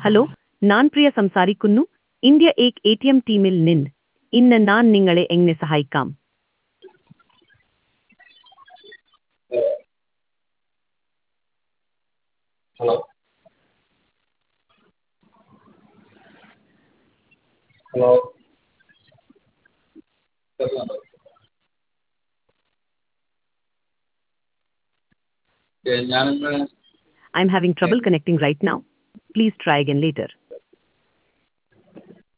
Hello, ഞാൻ പ്രിയ സംസാരിക്കുന്നു. India ഏക് ATM ടീമിൽ നിന്ന്. ഇന്ന് ഞാൻ നിങ്ങളെ എങ്ങനെ സഹായിക്കാം? ഹലോ ഹലോ കേൾക്കുന്നുണ്ടോ? ഞാനിന്ന് I'm having trouble connecting right now. Please try again later.